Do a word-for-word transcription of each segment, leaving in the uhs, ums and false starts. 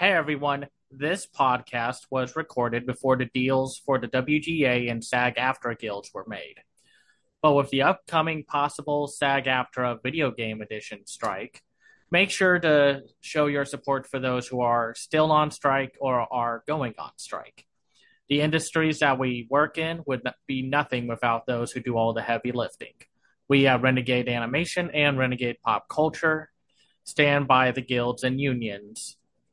Hey everyone, this podcast was recorded before the deals for the W G A and SAG-AFTRA guilds were made. But with the upcoming possible SAG-AFTRA Video Game Edition strike, make sure to show your support for those who are still on strike or are going on strike. The industries that we work in would be nothing without those who do all the heavy lifting. We at Renegade Animation and Renegade Pop Culture stand by the guilds and unions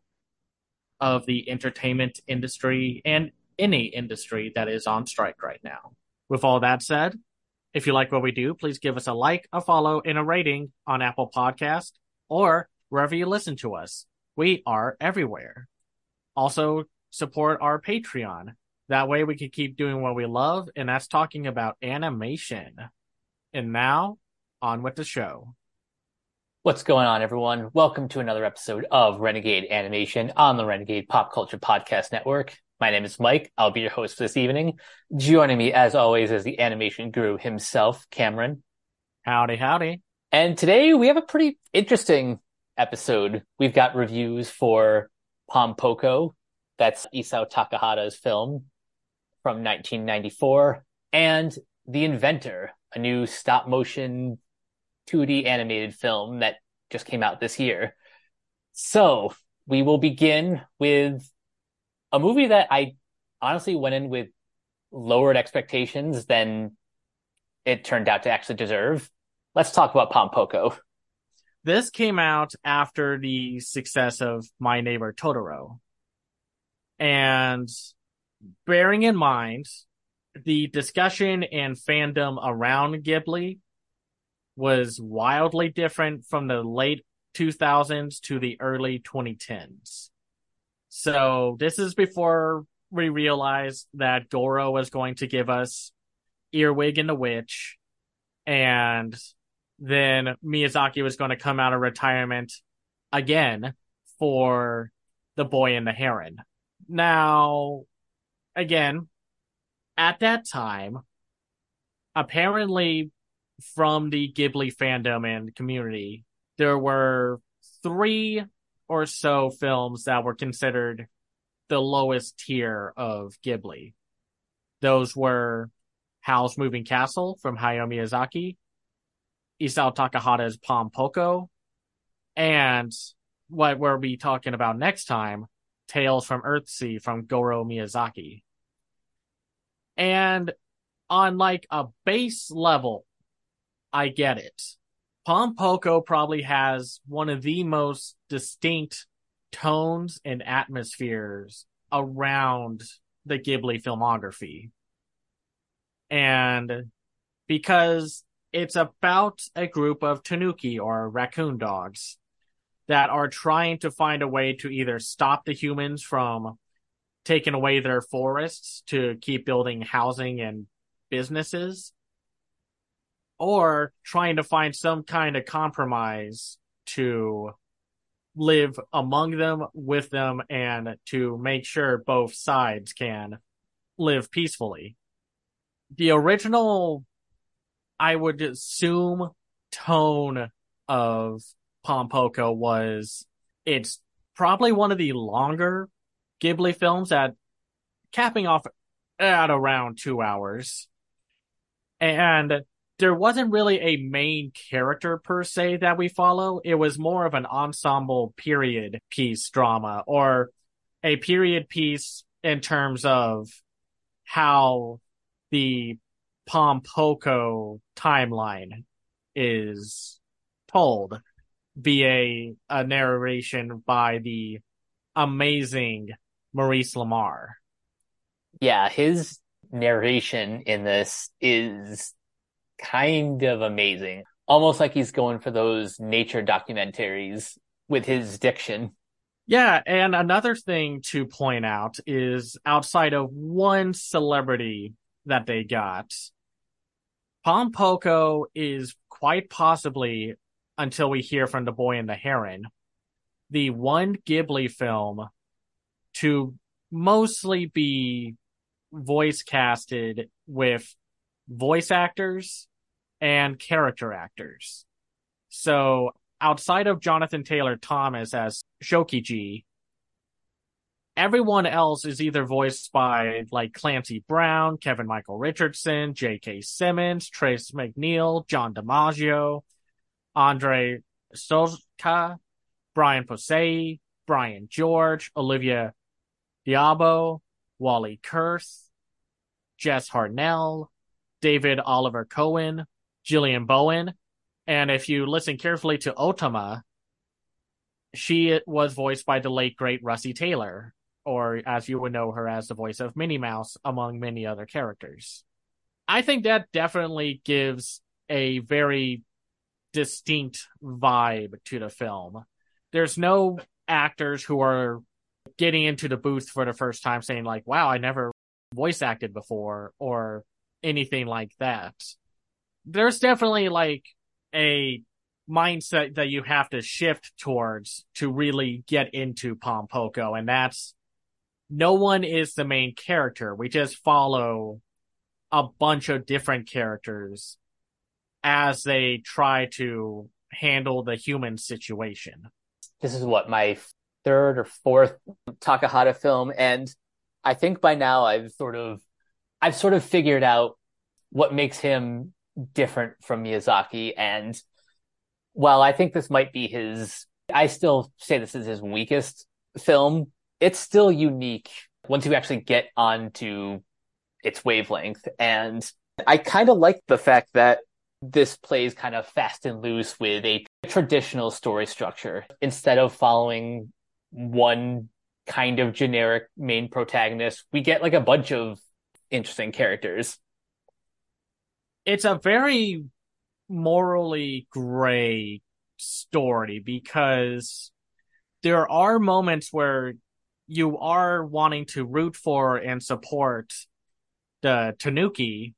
of the entertainment industry and any industry that is on strike right now. With all that said, if you like what we do, please give us a like, a follow, and a rating on Apple Podcast or wherever you listen to us. We are everywhere. Also, support our Patreon. That way we can keep doing what we love, and that's talking about animation. And now, on with the show. What's going on, everyone? Welcome to another episode of Renegade Animation on the Renegade Pop Culture Podcast Network. My name is Mike. I'll be your host for this evening. Joining me, as always, is the animation guru himself, Cameron. Howdy, howdy. And today we have a pretty interesting episode. We've got reviews for Pom Poko. That's Isao Takahata's film from nineteen ninety-four. And The Inventor, a new stop-motion two D animated film that just came out this year. So we will begin with a movie that I honestly went in with lowered expectations than it turned out to actually deserve. Let's talk about Pom Poko. This came out after the success of My Neighbor Totoro. And bearing in mind the discussion and fandom around Ghibli was wildly different from the late two thousands to the early twenty tens. So this is before we realized that Goro was going to give us Earwig and the Witch, and then Miyazaki was going to come out of retirement again for The Boy and the Heron. Now, again, at that time, apparently from the Ghibli fandom and community, there were three or so films that were considered the lowest tier of Ghibli. Those were Howl's Moving Castle from Hayao Miyazaki, Isao Takahata's Pom Poko, and what we'll be talking about next time, Tales from Earthsea from Goro Miyazaki. And on like a base level, I get it. Pom Poko probably has one of the most distinct tones and atmospheres around the Ghibli filmography. And because it's about a group of tanuki or raccoon dogs that are trying to find a way to either stop the humans from taking away their forests to keep building housing and businesses, or trying to find some kind of compromise to live among them, with them, and to make sure both sides can live peacefully. The original, I would assume, tone of Pom Poko was, it's probably one of the longer Ghibli films, at capping off at around two hours. And there wasn't really a main character per se that we follow. It was more of an ensemble period piece drama, or a period piece in terms of how the Pom Poko timeline is told via a narration by the amazing Maurice Lamar. Yeah, his narration in this is kind of amazing. Almost like he's going for those nature documentaries with his diction. Yeah, and another thing to point out is, outside of one celebrity that they got, Pom Poko is quite possibly, until we hear from The Boy and the Heron, the one Ghibli film to mostly be voice casted with voice actors and character actors. So outside of Jonathan Taylor Thomas as Shokiji, Everyone else is either voiced by like Clancy Brown, Kevin Michael Richardson, J K. Simmons, Trace McNeil, John DiMaggio, Andre Stozka, Brian Posey, Brian George, Olivia Diabo, Wally Kurth, Jess Harnell, David Oliver Cohen, Gillian Bowen, and if you listen carefully to Otama, she was voiced by the late great Russi Taylor, or as you would know her as the voice of Minnie Mouse, among many other characters. I think that definitely gives a very distinct vibe to the film. There's no actors who are getting into the booth for the first time saying like, wow, I never voice acted before or anything like that. There's definitely like a mindset that you have to shift towards to really get into Pom Poko, and that's no one is the main character. We just follow a bunch of different characters as they try to handle the human situation. This is what, my third or fourth Takahata film, and I think by now I've sort of I've sort of figured out what makes him different from Miyazaki. And while I think this might be his, I still say this is his weakest film, it's still unique once you actually get onto its wavelength. And I kind of like the fact that this plays kind of fast and loose with a traditional story structure. Instead of following one kind of generic main protagonist, we get like a bunch of interesting characters. It's a very morally gray story because there are moments where you are wanting to root for and support the Tanuki,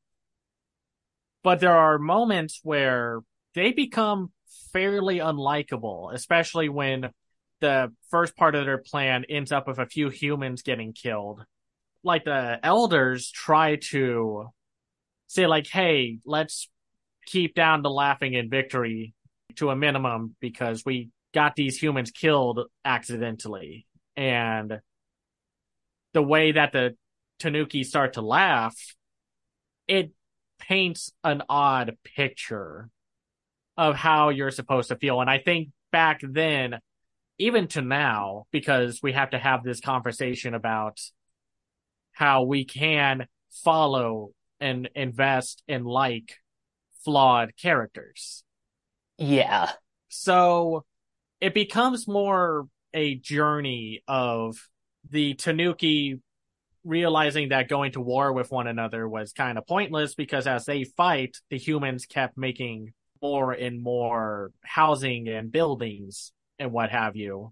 but there are moments where they become fairly unlikable, especially when the first part of their plan ends up with a few humans getting killed. Like the elders try to say like, hey, let's keep down the laughing and victory to a minimum because we got these humans killed accidentally. And the way that the Tanuki start to laugh, it paints an odd picture of how you're supposed to feel. And I think back then, even to now, because we have to have this conversation about how we can follow and invest in like flawed characters. Yeah. So it becomes more a journey of the Tanuki realizing that going to war with one another was kind of pointless because as they fight, the humans kept making more and more housing and buildings and what have you.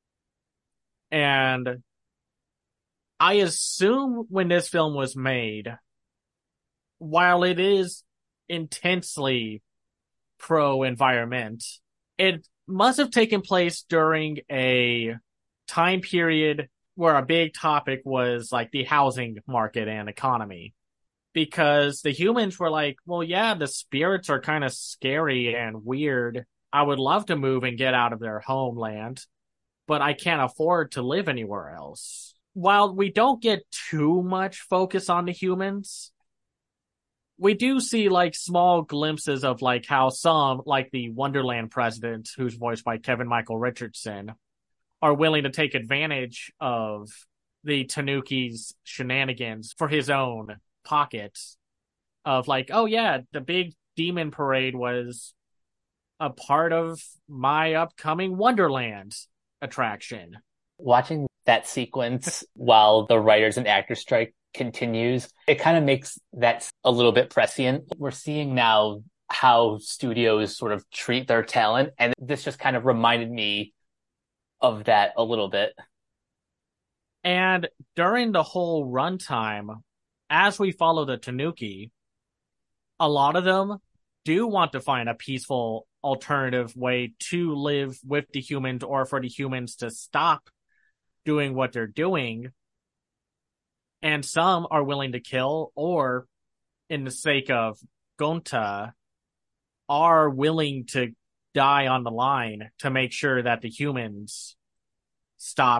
And I assume when this film was made, while it is intensely pro-environment, it must have taken place during a time period where a big topic was like the housing market and economy. Because the humans were like, well, yeah, the spirits are kind of scary and weird. I would love to move and get out of their homeland, but I can't afford to live anywhere else. While we don't get too much focus on the humans, we do see like small glimpses of like how some, like the Wonderland president, who's voiced by Kevin Michael Richardson, are willing to take advantage of the Tanuki's shenanigans for his own pockets. Of like, oh yeah, the big demon parade was a part of my upcoming Wonderland attraction. Watching that sequence while the writers and actors strike continues, it kind of makes that a little bit prescient. We're seeing now how studios sort of treat their talent, and this just kind of reminded me of that a little bit. And during the whole runtime, as we follow the Tanuki, a lot of them do want to find a peaceful alternative way to live with the humans or for the humans to stop doing what they're doing. And some are willing to kill or, in the sake of Gonta, are willing to die on the line to make sure that the humans stop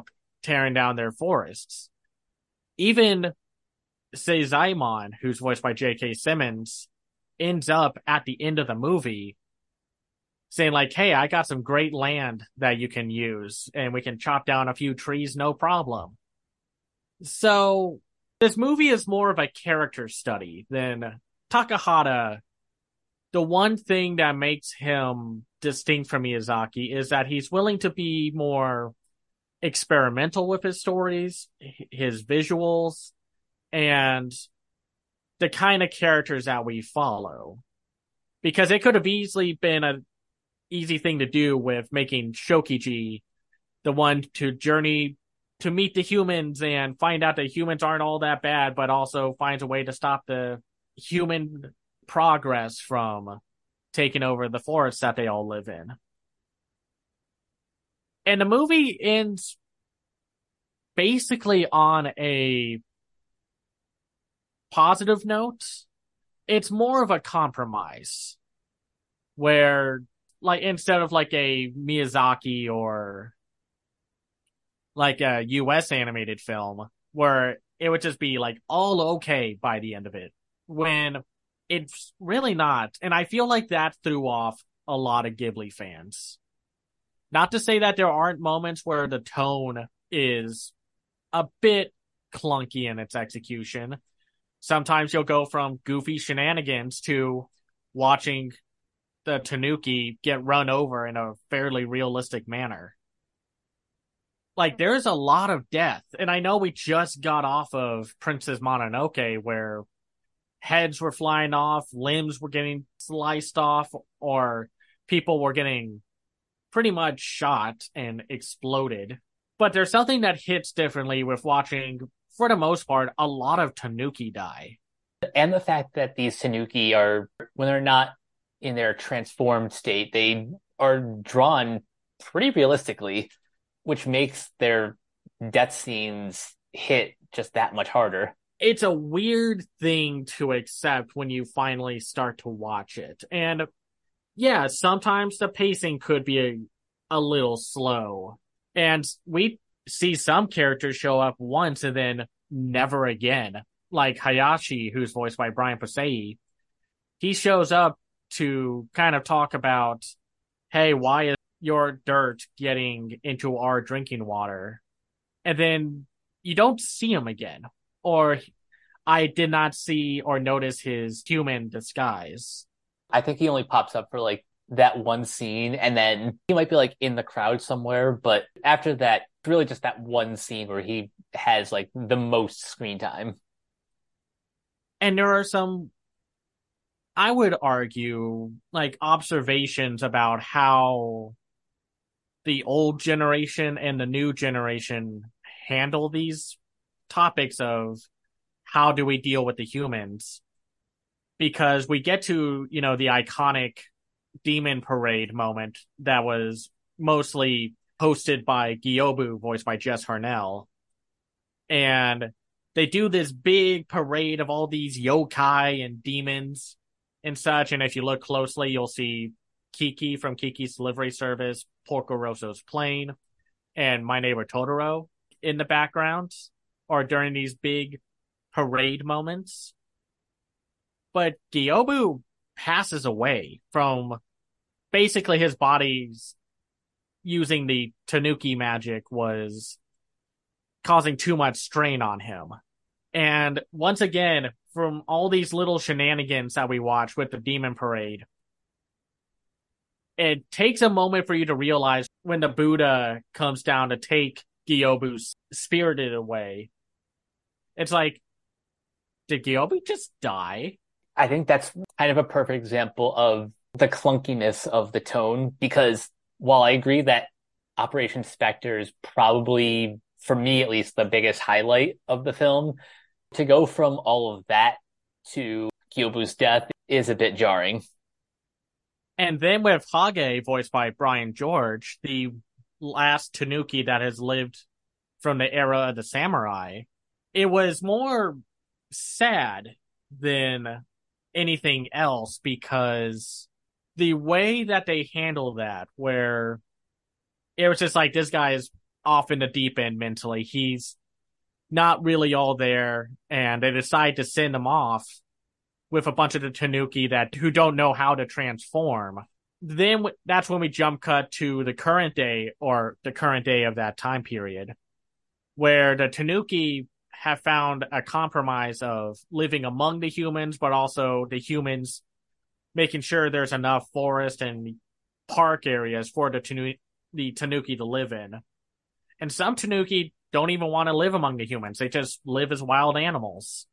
tearing down their forests. Even Seizaimon, who's voiced by J K. Simmons, ends up at the end of the movie saying like, hey, I got some great land that you can use and we can chop down a few trees, no problem. So this movie is more of a character study than Takahata. The one thing that makes him distinct from Miyazaki is that he's willing to be more experimental with his stories, his visuals, and the kind of characters that we follow. Because it could have easily been an easy thing to do with making Shokiji the one to journey to meet the humans and find out that humans aren't all that bad, but also finds a way to stop the human progress from taking over the forests that they all live in. And the movie ends basically on a positive note. It's more of a compromise where, like, instead of like a Miyazaki or like a U S animated film where it would just be like all okay by the end of it, when it's really not. And I feel like that threw off a lot of Ghibli fans. Not to say that there aren't moments where the tone is a bit clunky in its execution. Sometimes you'll go from goofy shenanigans to watching the Tanuki get run over in a fairly realistic manner. Like, there's a lot of death. And I know we just got off of Princess Mononoke, where heads were flying off, limbs were getting sliced off, or people were getting pretty much shot and exploded. But there's something that hits differently with watching, for the most part, a lot of Tanuki die. And the fact that these Tanuki are, when they're not in their transformed state, they are drawn pretty realistically, which makes their death scenes hit just that much harder. It's a weird thing to accept when you finally start to watch it. And yeah, sometimes the pacing could be a, a little slow. And we see some characters show up once and then never again. Like Hayashi, who's voiced by Brian Posehn. He shows up to kind of talk about, hey, why is your dirt getting into our drinking water? And then you don't see him again. Or I did not see or notice his human disguise. I think he only pops up for like that one scene, and then he might be like in the crowd somewhere, but after that, it's really just that one scene where he has like the most screen time. And there are some, I would argue, like observations about how the old generation and the new generation handle these topics of how do we deal with the humans? Because we get to, you know, the iconic demon parade moment that was mostly hosted by Gyobu, voiced by Jess Harnell. And they do this big parade of all these yokai and demons and such. And if you look closely, you'll see Kiki from Kiki's Delivery Service, Porco Rosso's Plane, and My Neighbor Totoro in the background, or during these big parade moments. But Gyobu passes away from basically his body's using the Tanuki magic was causing too much strain on him. And once again, from all these little shenanigans that we watch with the demon parade, it takes a moment for you to realize when the Buddha comes down to take Gyobu's spirited away. It's like, did Gyobu just die? I think that's kind of a perfect example of the clunkiness of the tone, because while I agree that Operation Spectre is probably, for me at least, the biggest highlight of the film, to go from all of that to Gyobu's death is a bit jarring. And then with Hage, voiced by Brian George, the last Tanuki that has lived from the era of the samurai, it was more sad than anything else, because the way that they handle that, where it was just like, this guy is off in the deep end mentally. He's not really all there, and they decide to send him off with a bunch of the Tanuki that who don't know how to transform. Then that's when we jump cut to the current day, or the current day of that time period, where the Tanuki have found a compromise of living among the humans, but also the humans making sure there's enough forest and park areas for the, tanu- the Tanuki to live in. And some Tanuki don't even want to live among the humans. They just live as wild animals.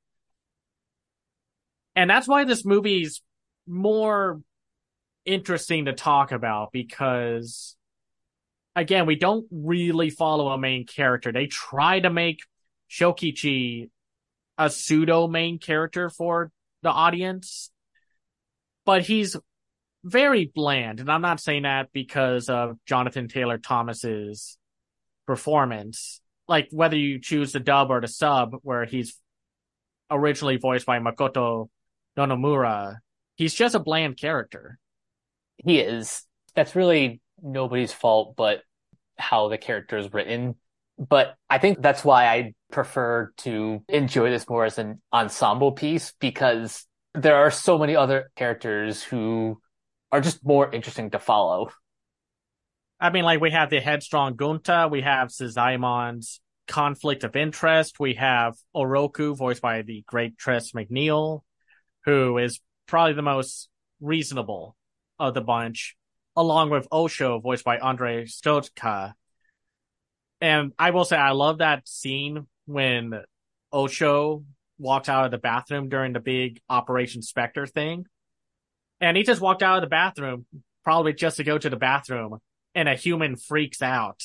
And that's why this movie's more interesting to talk about, because, again, we don't really follow a main character. They try to make Shokichi a pseudo main character for the audience, but he's very bland. And I'm not saying that because of Jonathan Taylor Thomas's performance. Like, whether you choose the dub or the sub, where he's originally voiced by Makoto Nonomura, he's just a bland character. He is. That's really nobody's fault but how the character is written. But I think that's why I prefer to enjoy this more as an ensemble piece, because there are so many other characters who are just more interesting to follow. I mean, like, we have the headstrong Gunta, we have Sazaimon's conflict of interest, we have Oroku, voiced by the great Tress MacNeille, who is probably the most reasonable of the bunch, along with Osho, voiced by Andrei Stotka. And I will say, I love that scene when Osho walked out of the bathroom during the big Operation Spectre thing. And he just walked out of the bathroom, probably just to go to the bathroom, and a human freaks out.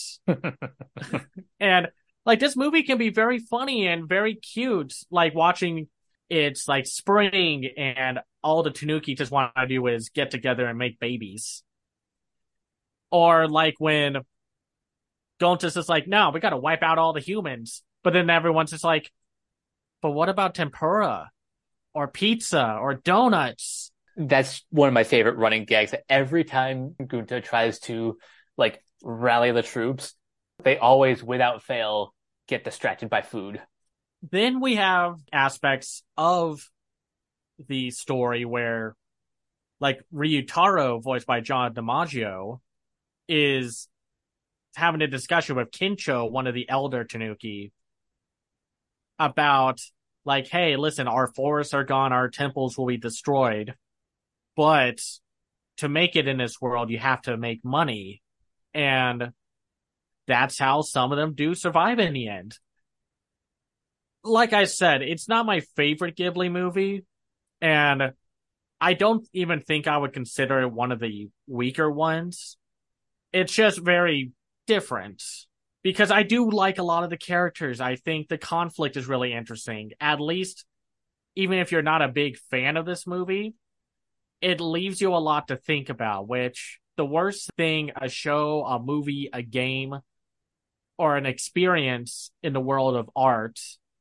And, like, this movie can be very funny and very cute. Like, watching it's, like, spring, and all the Tanuki just want to do is get together and make babies. Or, like, when Gonta's just like, no, we gotta wipe out all the humans. But then everyone's just like, but what about tempura? Or pizza? Or donuts? That's one of my favorite running gags. Every time Gunta tries to, like, rally the troops, they always, without fail, get distracted by food. Then we have aspects of the story where, like, Ryutaro, voiced by John DiMaggio, is having a discussion with Kincho, one of the elder Tanuki, about, like, hey, listen, our forests are gone, our temples will be destroyed, but to make it in this world, you have to make money. And that's how some of them do survive in the end. Like I said, it's not my favorite Ghibli movie, and I don't even think I would consider it one of the weaker ones. It's just very different, because I do like a lot of the characters. I think the conflict is really interesting. At least, even if you're not a big fan of this movie, it leaves you a lot to think about, which the worst thing a show, a movie, a game, or an experience in the world of art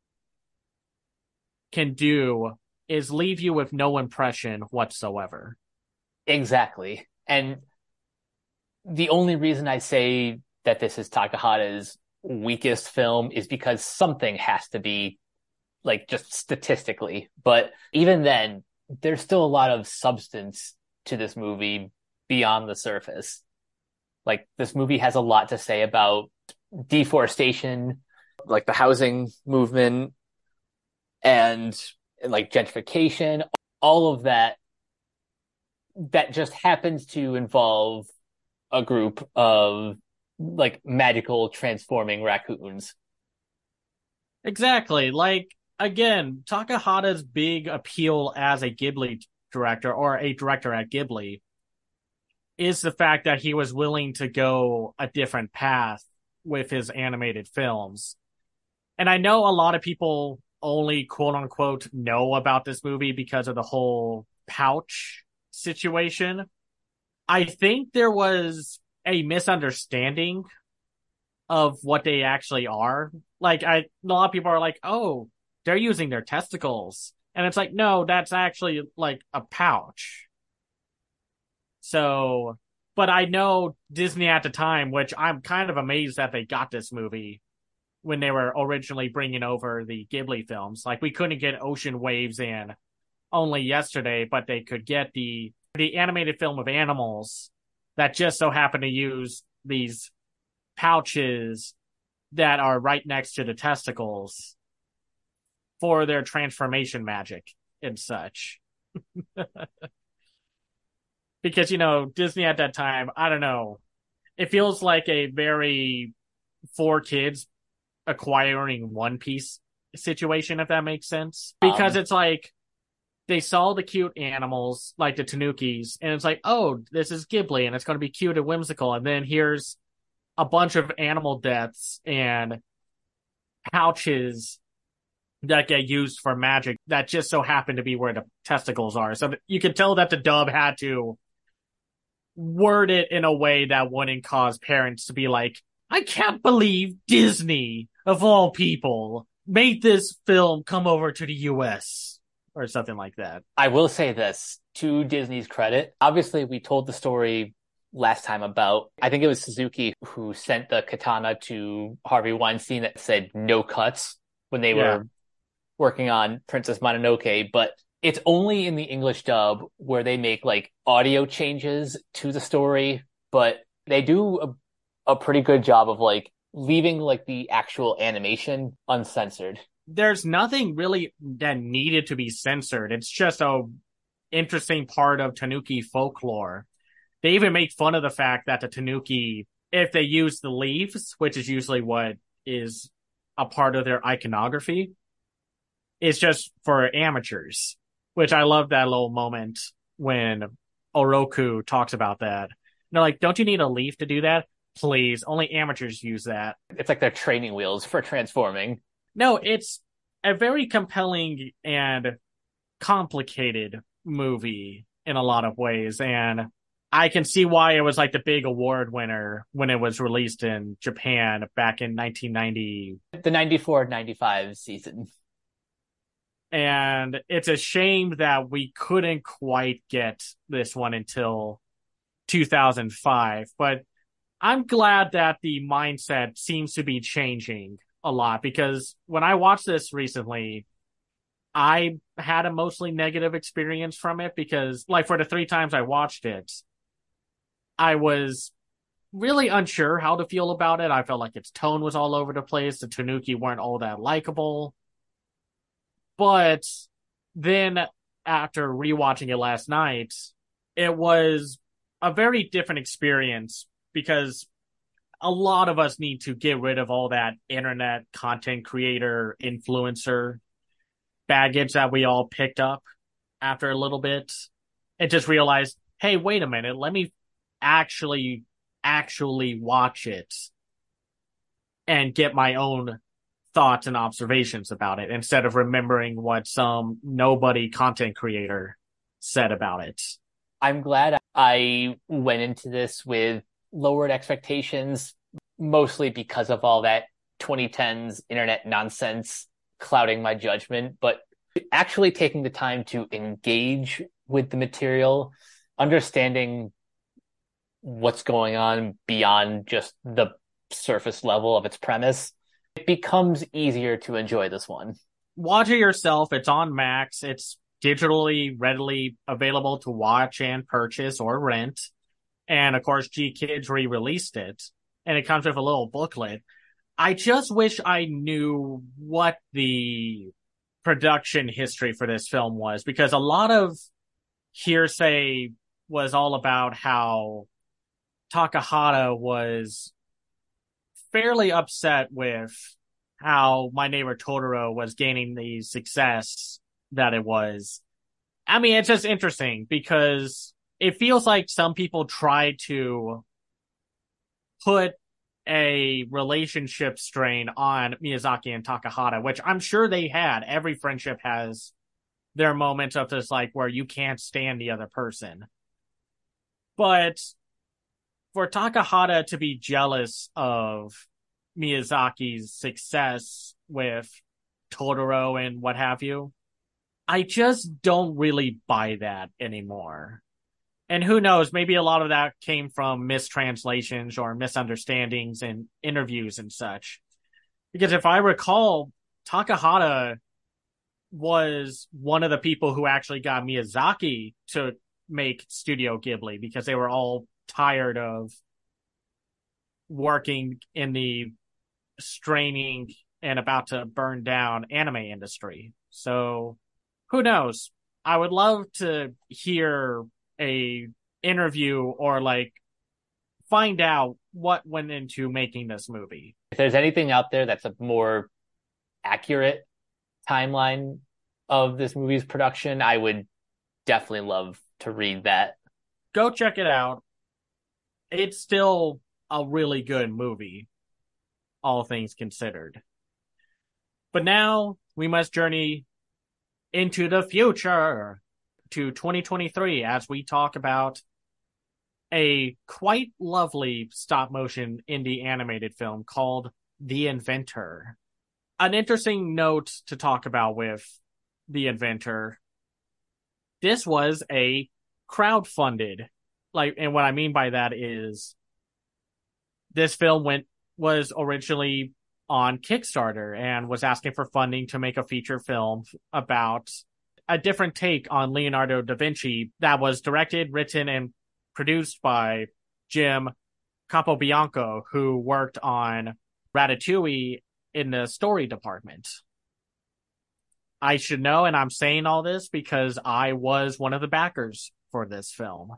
can do is leave you with no impression whatsoever. Exactly. And the only reason I say that this is Takahata's weakest film is because something has to be, like, just statistically. But even then, there's still a lot of substance to this movie beyond the surface. Like, this movie has a lot to say about deforestation, like the housing movement, and, and like gentrification, all of that, that just happens to involve a group of, like, magical transforming raccoons. Exactly. Like, again, Takahata's big appeal as a Ghibli director, or a director at Ghibli, is the fact that he was willing to go a different path with his animated films. And I know a lot of people only quote unquote know about this movie because of the whole pouch situation. I think there was a misunderstanding of what they actually are. Like, I, a lot of people are like, oh, they're using their testicles. And it's like, no, that's actually like a pouch. So But I know Disney at the time, which I'm kind of amazed that they got this movie when they were originally bringing over the Ghibli films. Like we couldn't get Ocean Waves in only yesterday, but they could get the the animated film of animals that just so happen to use these pouches that are right next to the testicles for their transformation magic and such. Because, you know, Disney at that time, I don't know, it feels like a very four kids acquiring One Piece situation, if that makes sense. Because Um, it's like they saw the cute animals, like the Tanukis, and it's like, oh, this is Ghibli, and it's going to be cute and whimsical. And then here's a bunch of animal deaths and pouches that get used for magic that just so happen to be where the testicles are. So you can tell that the dub had to word it in a way that wouldn't cause parents to be like, I can't believe Disney, of all people, made this film come over to the U S or something like that. I will say this to Disney's credit. Obviously, we told the story last time about, I think it was Suzuki who sent the katana to Harvey Weinstein that said no cuts when they Yeah. were working on Princess Mononoke, but it's only in the English dub where they make like audio changes to the story, but they do a, a pretty good job of like leaving like the actual animation uncensored. There's nothing really that needed to be censored. It's just a interesting part of Tanuki folklore. They even make fun of the fact that the Tanuki, if they use the leaves, which is usually what is a part of their iconography, it's just for amateurs, which I love that little moment when Oroku talks about that. And they're like, don't you need a leaf to do that? Please, only amateurs use that. It's like their training wheels for transforming. No, it's a very compelling and complicated movie in a lot of ways. And I can see why it was like the big award winner when it was released in Japan back in nineteen ninety. The ninety-four ninety-five season. And it's a shame that we couldn't quite get this one until two thousand five. But I'm glad that the mindset seems to be changing a lot because when I watched this recently, I had a mostly negative experience from it because, like, for the three times I watched it, I was really unsure how to feel about it. I felt like its tone was all over the place. The Tanuki weren't all that likable. But then after rewatching it last night, it was a very different experience because a lot of us need to get rid of all that internet content creator influencer baggage that we all picked up after a little bit and just realized, hey, wait a minute, let me actually actually watch it and get my own thoughts and observations about it instead of remembering what some nobody content creator said about it. I'm glad I went into this with lowered expectations, mostly because of all that twenty tens internet nonsense clouding my judgment, but actually taking the time to engage with the material, understanding what's going on beyond just the surface level of its premise, it becomes easier to enjoy this one. Watch it yourself. It's on Max. It's digitally readily available to watch and purchase or rent. And of course, G Kids re-released it, and it comes with a little booklet. I just wish I knew what the production history for this film was, because a lot of hearsay was all about how Takahata was fairly upset with how My Neighbor Totoro was gaining the success that it was. I mean, it's just interesting because it feels like some people try to put a relationship strain on Miyazaki and Takahata, which I'm sure they had. Every friendship has their moments of this, like, where you can't stand the other person. But for Takahata to be jealous of Miyazaki's success with Totoro and what have you, I just don't really buy that anymore. And who knows, maybe a lot of that came from mistranslations or misunderstandings in interviews and such. Because if I recall, Takahata was one of the people who actually got Miyazaki to make Studio Ghibli because they were all tired of working in the straining and about to burn down anime industry. So who knows? I would love to hear a interview or like find out what went into making this movie. If there's anything out there that's a more accurate timeline of this movie's production, I would definitely love to read that. Go check it out. It's still a really good movie, all things considered. But now we must journey into the future to twenty twenty-three as we talk about a quite lovely stop motion indie animated film called The Inventor. An interesting note to talk about with The Inventor. This was a crowdfunded, like, and what I mean by that is this film went was originally on Kickstarter and was asking for funding to make a feature film about a different take on Leonardo da Vinci that was directed, written, and produced by Jim Capobianco, who worked on Ratatouille in the story department. I should know, and I'm saying all this because I was one of the backers for this film.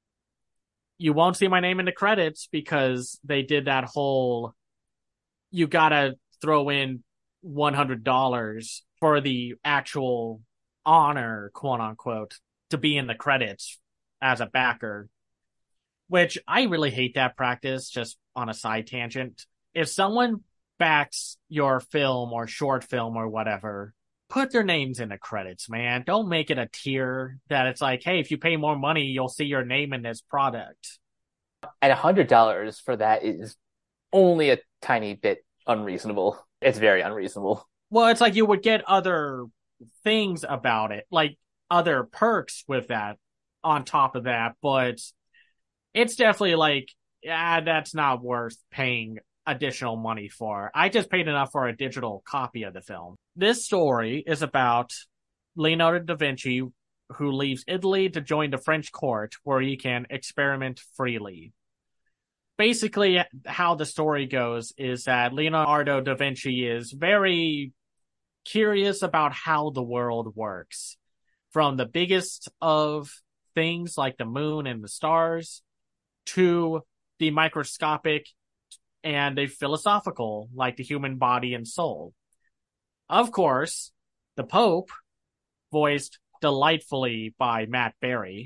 You won't see my name in the credits because they did that whole, you gotta throw in one hundred dollars for the actual honor, quote unquote, to be in the credits as a backer, which I really hate that practice. Just on a side tangent, if someone backs your film or short film or whatever, put their names in the credits, man. Don't make it a tier that it's like, hey, if you pay more money, you'll see your name in this product. And one hundred dollars for that is only a tiny bit unreasonable. It's very unreasonable. Well, it's like you would get other things about it, like other perks with that on top of that, but it's definitely like, yeah, that's not worth paying additional money for. I just paid enough for a digital copy of the film. This story is about Leonardo da Vinci, who leaves Italy to join the French court where he can experiment freely. Basically, how the story goes is that Leonardo da Vinci is very curious about how the world works. From the biggest of things like the moon and the stars to the microscopic and the philosophical, like the human body and soul. Of course, the Pope, voiced delightfully by Matt Berry,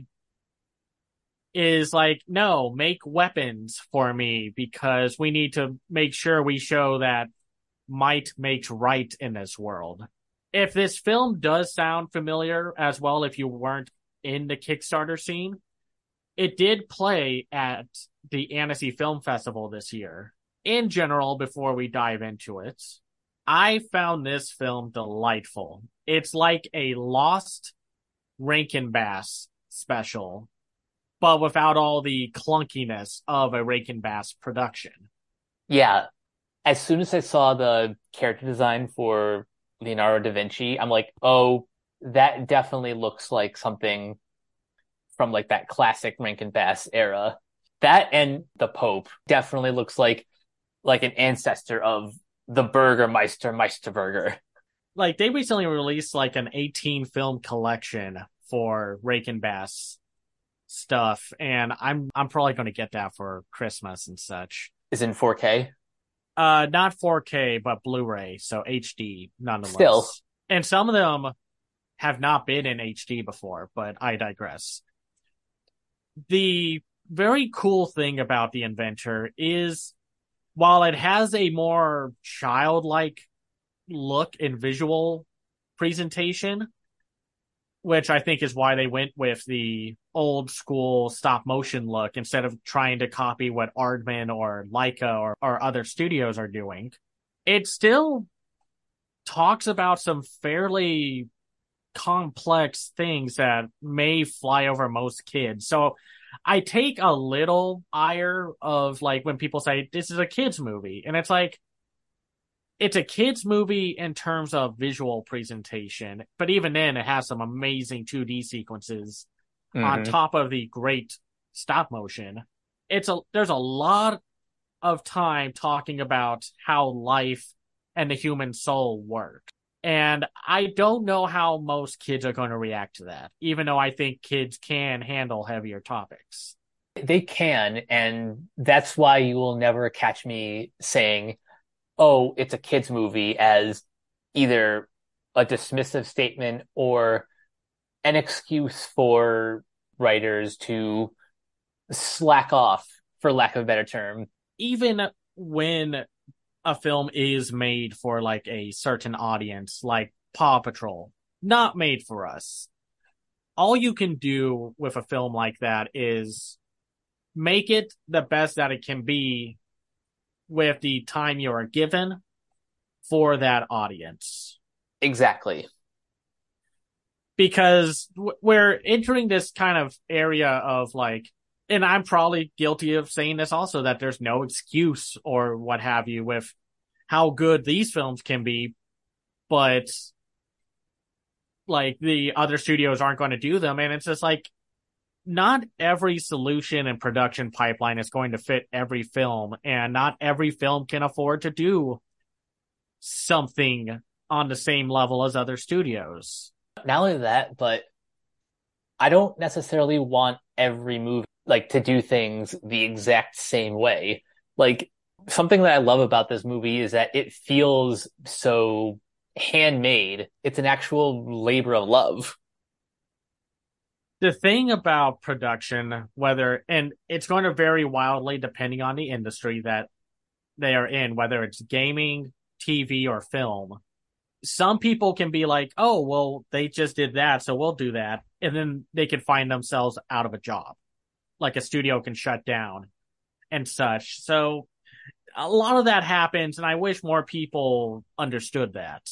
is like, no, make weapons for me because we need to make sure we show that might makes right in this world. If this film does sound familiar as well, if you weren't in the Kickstarter scene, it did play at the Annecy Film Festival this year. In general, before we dive into it, I found this film delightful. It's like a lost Rankin Bass special, but without all the clunkiness of a Rankin Bass production. Yeah. As soon as I saw the character design for Leonardo da Vinci, I'm like, oh, that definitely looks like something from like that classic Rankin Bass era. That and the Pope definitely looks like like an ancestor of the Burgermeister Meisterburger. Like, they recently released like an eighteen film collection for Rankin Bass stuff, and I'm I'm probably going to get that for Christmas and such. Is in four K? Uh, not four K, but Blu-ray, so H D nonetheless. Still. And some of them have not been in H D before, but I digress. The very cool thing about The Inventor is, while it has a more childlike look and visual presentation, which I think is why they went with the old school stop motion look instead of trying to copy what Aardman or Leica or, or other studios are doing, it still talks about some fairly complex things that may fly over most kids. So I take a little ire of like when people say this is a kids movie, and it's like it's a kids movie in terms of visual presentation, but even then it has some amazing two D sequences on Mm-hmm. top of the great stop motion. It's a there's a lot of time talking about how life and the human soul work. And I don't know how most kids are going to react to that, even though I think kids can handle heavier topics. They can, and that's why you will never catch me saying, oh, it's a kids movie as either a dismissive statement or an excuse for writers to slack off, for lack of a better term. Even when a film is made for like a certain audience, like Paw Patrol, not made for us. All you can do with a film like that is make it the best that it can be with the time you are given for that audience. Exactly. Because we're entering this kind of area of like, and I'm probably guilty of saying this also, that there's no excuse or what have you with how good these films can be, but like the other studios aren't going to do them. And it's just like, not every solution and production pipeline is going to fit every film, and not every film can afford to do something on the same level as other studios. Not only that, but I don't necessarily want every movie like to do things the exact same way. Like something that I love about this movie is that it feels so handmade. It's an actual labor of love. The thing about production, whether, and it's going to vary wildly depending on the industry that they are in, whether it's gaming, T V, or film. Some people can be like, oh, well, they just did that, so we'll do that. And then they can find themselves out of a job. Like a studio can shut down and such. So a lot of that happens, and I wish more people understood that.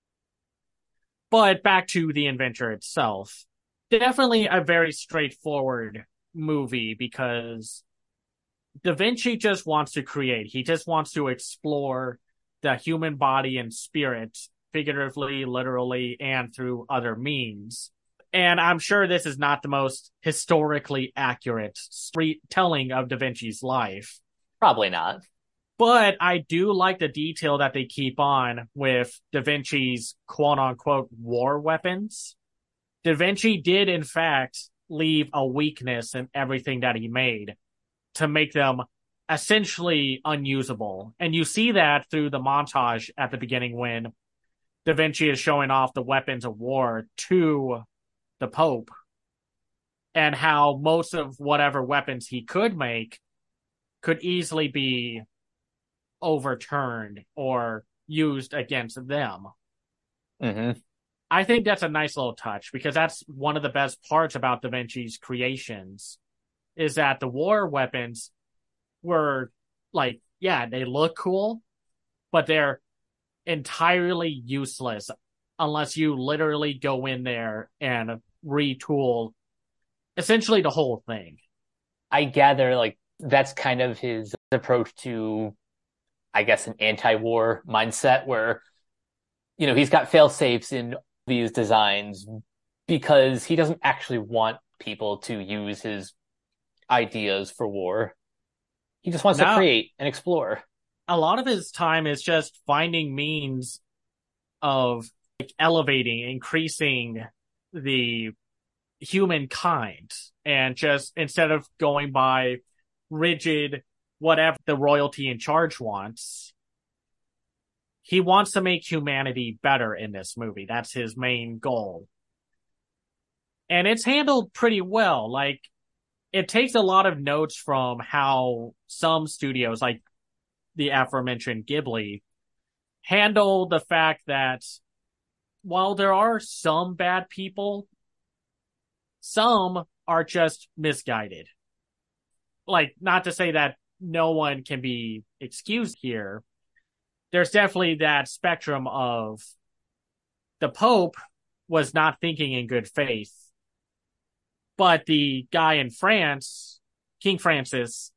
But back to the adventure itself. Definitely a very straightforward movie because Da Vinci just wants to create. He just wants to explore the human body and spirit, figuratively, literally, and through other means. And I'm sure this is not the most historically accurate telling of Da Vinci's life. Probably not. But I do like the detail that they keep on with Da Vinci's quote-unquote war weapons. Da Vinci did, in fact, leave a weakness in everything that he made to make them essentially unusable. And you see that through the montage at the beginning when Da Vinci is showing off the weapons of war to the Pope and how most of whatever weapons he could make could easily be overturned or used against them. Mm-hmm. I think that's a nice little touch because that's one of the best parts about Da Vinci's creations is that the war weapons were like, yeah, they look cool, but they're entirely useless unless you literally go in there and retool essentially the whole thing. I gather like that's kind of his approach to, I guess, an anti-war mindset where, you know, he's got fail safes in these designs because he doesn't actually want people to use his ideas for war. He just wants to Now, create and explore. a lot of his time is just finding means of like elevating, increasing the humankind, and just instead of going by rigid whatever the royalty in charge wants, he wants to make humanity better in this movie. That's his main goal. And it's handled pretty well. Like, it takes a lot of notes from how some studios, like the aforementioned Ghibli, handle the fact that while there are some bad people, some are just misguided. Like, not to say that no one can be excused here. There's definitely that spectrum of the Pope was not thinking in good faith. But the guy in France, King Francis,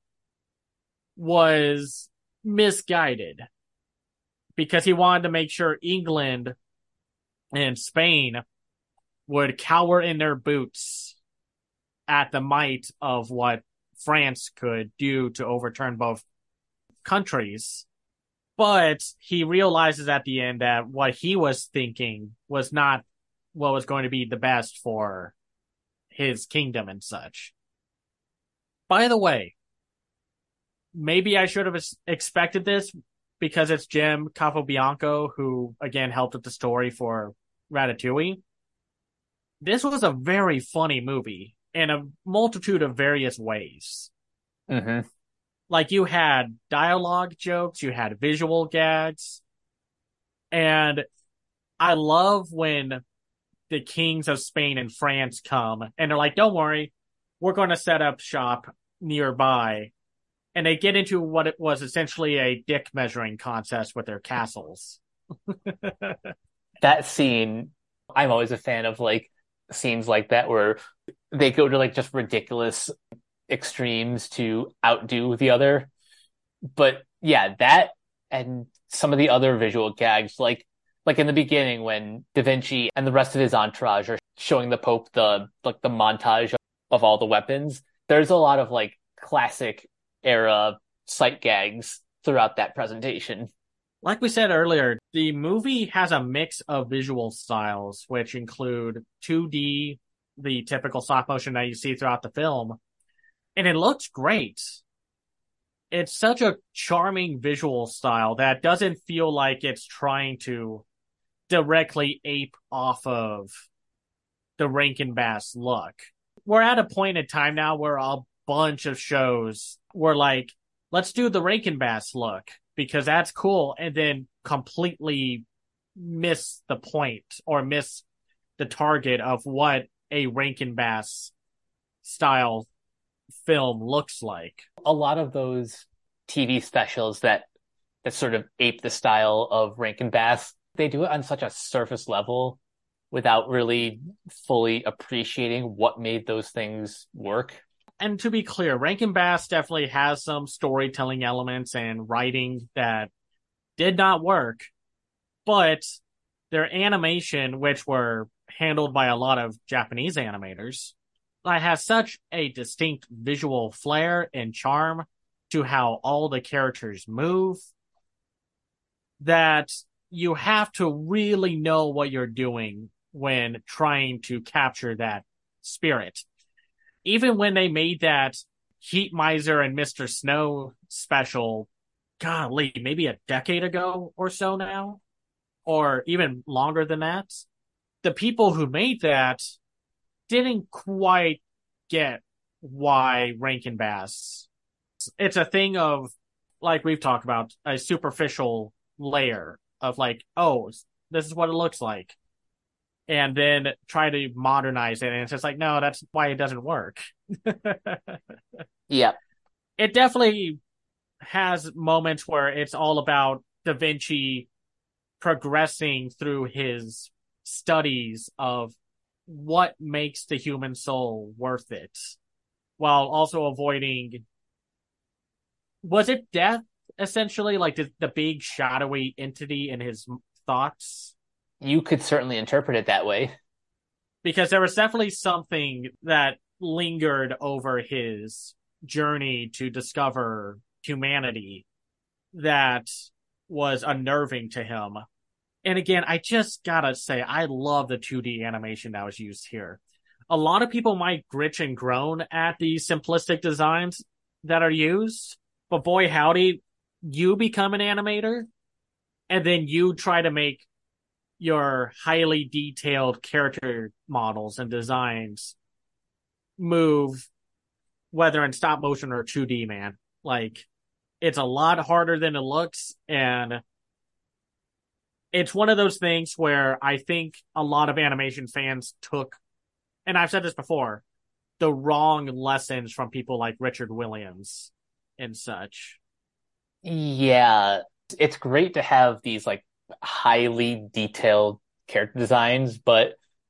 was misguided because he wanted to make sure England and Spain would cower in their boots at the might of what France could do to overturn both countries. But he realizes at the end that what he was thinking was not what was going to be the best for his kingdom and such. By the way, maybe I should have expected this because it's Jim Capobianco who, again, helped with the story for Ratatouille. This was a very funny movie in a multitude of various ways. Mm-hmm. Like, you had dialogue jokes, you had visual gags, and I love when the kings of Spain and France come, and they're like, don't worry, we're going to set up shop nearby. And they get into what it was essentially a dick measuring contest with their castles. That scene, I'm always a fan of, like, scenes like that where they go to, like, just ridiculous extremes to outdo the other. But yeah, that and some of the other visual gags, like like in the beginning when Da Vinci and the rest of his entourage are showing the Pope the like the montage of all the weapons. There's a lot of like classic era sight gags throughout that presentation. Like we said earlier, the movie has a mix of visual styles, which include two D, the typical stop motion that you see throughout the film, and it looks great. It's such a charming visual style that doesn't feel like it's trying to directly ape off of the Rankin Bass look. We're at a point in time now where a bunch of shows were like, let's do the Rankin Bass look because that's cool, and then completely miss the point or miss the target of what a Rankin Bass style film looks like. A lot of those T V specials that that sort of ape the style of Rankin Bass, they do it on such a surface level without really fully appreciating what made those things work. And to be clear, Rankin Bass definitely has some storytelling elements and writing that did not work, but their animation, which were handled by a lot of Japanese animators, like, has such a distinct visual flair and charm to how all the characters move that you have to really know what you're doing when trying to capture that spirit. Even when they made that Heat Miser and Mister Snow special, golly, maybe a decade ago or so now, or even longer than that, the people who made that didn't quite get why Rankin Bass. It's a thing of, like we've talked about, a superficial layer of like, oh, this is what it looks like. And then try to modernize it. And it's just like, no, that's why it doesn't work. Yeah. It definitely has moments where it's all about Da Vinci progressing through his studies of what makes the human soul worth it, while also avoiding, was it death, essentially? Like the, the big shadowy entity in his thoughts? You could certainly interpret it that way. Because there was definitely something that lingered over his journey to discover humanity that was unnerving to him. And again, I just gotta say, I love the two D animation that was used here. A lot of people might gritch and groan at the simplistic designs that are used, but boy howdy, you become an animator, and then you try to make your highly detailed character models and designs move, whether in stop motion or two D, man. Like, it's a lot harder than it looks, and it's one of those things where I think a lot of animation fans took, and I've said this before, the wrong lessons from people like Richard Williams and such. Yeah, it's great to have these like highly detailed character designs, but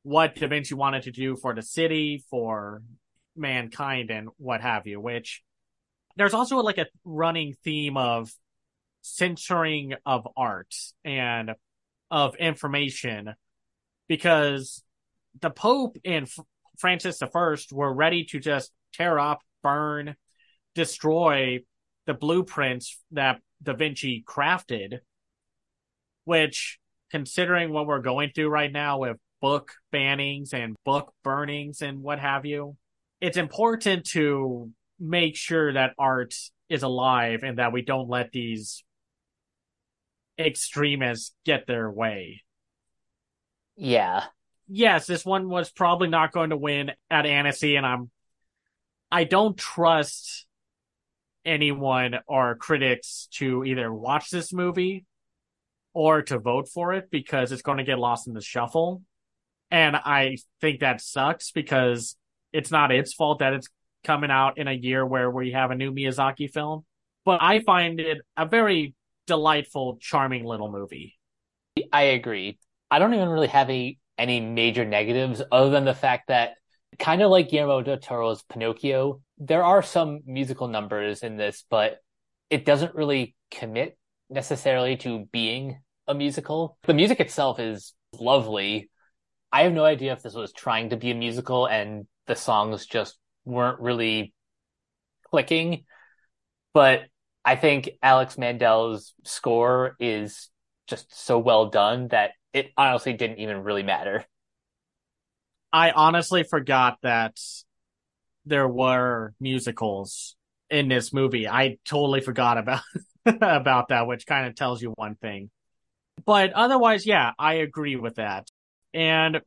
what Da Vinci wanted to do for the city, for mankind, and what have you, which there's also like a running theme of censoring of art and of information, because the Pope and F- Francis the First were ready to just tear up, burn, destroy the blueprints that Da Vinci crafted, which, considering what we're going through right now with book bannings and book burnings and what have you, it's important to make sure that art is alive and that we don't let these extremists get their way. Yeah. Yes, this one was probably not going to win at Annecy, and I'm I don't trust anyone or critics to either watch this movie or to vote for it, because it's going to get lost in the shuffle. And I think that sucks, because it's not its fault that it's coming out in a year where we have a new Miyazaki film. But I find it a very delightful, charming little movie. I agree. I don't even really have any, any major negatives other than the fact that, kind of like Guillermo del Toro's Pinocchio, there are some musical numbers in this, but it doesn't really commit necessarily to being a musical. The music itself is lovely. I have no idea if this was trying to be a musical and the songs just weren't really clicking, but I think Alex Mandel's score is just so well done that it honestly didn't even really matter. I honestly forgot that there were musicals in this movie. I totally forgot about about that, which kind of tells you one thing. But otherwise, yeah, I agree with that. And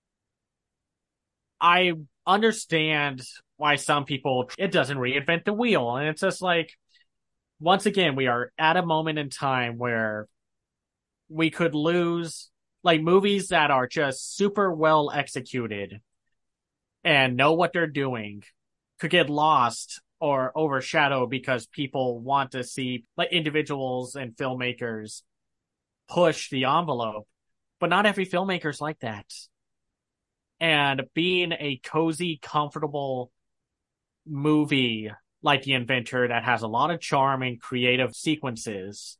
I understand why some people, it doesn't reinvent the wheel. And it's just like, once again, we are at a moment in time where we could lose, like, movies that are just super well executed and know what they're doing could get lost or overshadowed because people want to see, like, individuals and filmmakers push the envelope. But not every filmmaker's like that. And being a cozy, comfortable movie like The Inventor that has a lot of charm and creative sequences,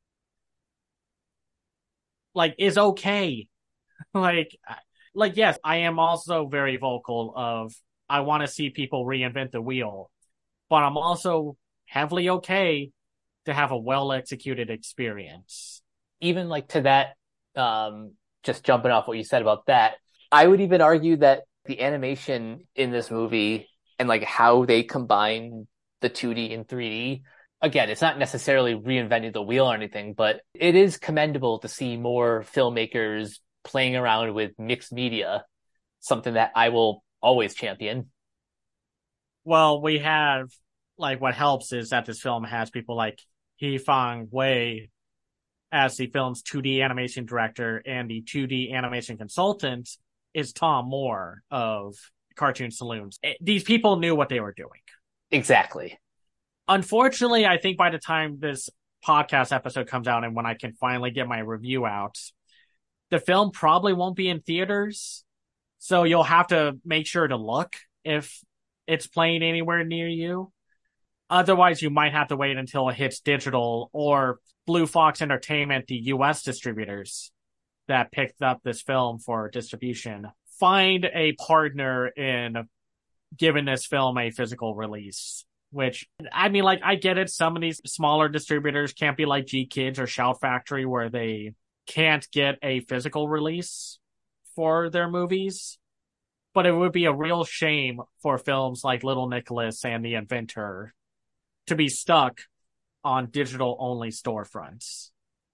like, is okay. like, like, yes, I am also very vocal of, I want to see people reinvent the wheel, but I'm also heavily okay to have a well-executed experience. Even like to that, um, just jumping off what you said about that, I would even argue that the animation in this movie and like how they combine the two D and three D, again, it's not necessarily reinventing the wheel or anything, but it is commendable to see more filmmakers playing around with mixed media, something that I will always champion. Well, we have, like, what helps is that this film has people like Yifang Wei as the film's two D animation director, and the two D animation consultant is Tom Moore of Cartoon Saloons. These people knew what they were doing. Exactly. Unfortunately, I think by the time this podcast episode comes out and when I can finally get my review out, the film probably won't be in theaters. So you'll have to make sure to look if it's playing anywhere near you. Otherwise, you might have to wait until it hits digital, or Blue Fox Entertainment, the U S distributors that picked up this film for distribution, find a partner in giving this film a physical release. Which, I mean, like, I get it. Some of these smaller distributors can't be like G Kids or Shout Factory, where they can't get a physical release for their movies. But it would be a real shame for films like Little Nicholas and The Inventor to be stuck on digital-only storefronts.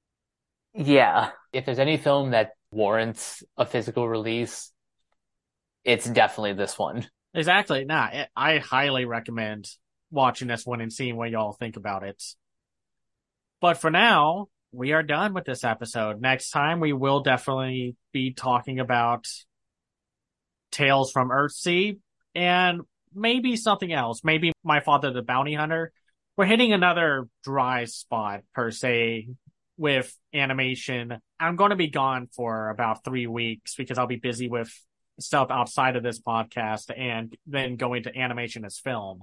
Yeah. If there's any film that warrants a physical release, it's definitely this one. Exactly. Nah, I highly recommend watching this one and seeing what y'all think about it. But for now, we are done with this episode. Next time, we will definitely be talking about Tales from Earthsea and maybe something else. Maybe My Father the Bounty Hunter. We're hitting another dry spot, per se, with animation. I'm going to be gone for about three weeks because I'll be busy with stuff outside of this podcast and then going to animation as film.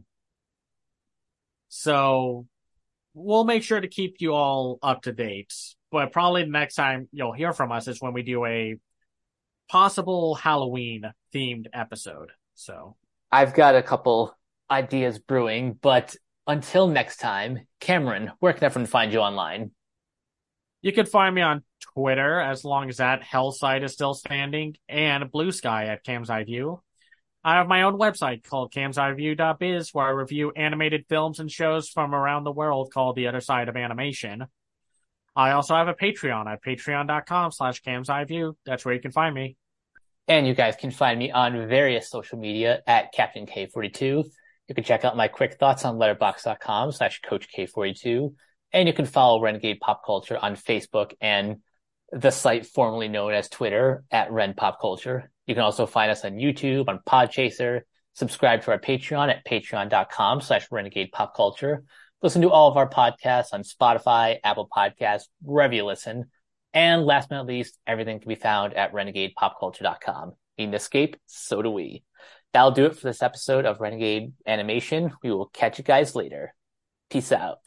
So we'll make sure to keep you all up to date. But probably the next time you'll hear from us is when we do a possible Halloween themed episode. So I've got a couple ideas brewing, but until next time, Cameron, where can everyone find you online? you can find me on Twitter, as long as that hell site is still standing, and Blue Sky at Cam's Eye View. I have my own website called cams eye view dot biz, where I review animated films and shows from around the world called The Other Side of Animation. I also have a Patreon at patreon.com slash camseyeview. That's where you can find me. And you guys can find me on various social media at Captain K forty-two. You can check out my quick thoughts on letterboxd.com slash Coach K42. And you can follow Renegade Pop Culture on Facebook and the site formerly known as Twitter at Ren Pop Culture. You can also find us on YouTube, on Podchaser. Subscribe to our Patreon at patreon.com slash Renegade Pop Culture. Listen to all of our podcasts on Spotify, Apple Podcasts, wherever you listen. And last but not least, everything can be found at renegade pop culture dot com. Need an escape? So do we. That'll do it for this episode of Renegade Animation. We will catch you guys later. Peace out.